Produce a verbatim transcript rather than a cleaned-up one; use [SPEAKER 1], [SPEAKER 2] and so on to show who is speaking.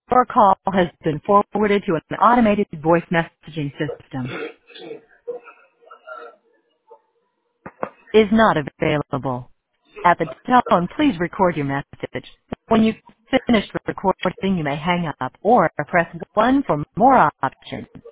[SPEAKER 1] Your call has been forwarded to an automated voice messaging system. Is not available. At the tone, please record your message. When you've finished recording, you may hang up or press one for more options.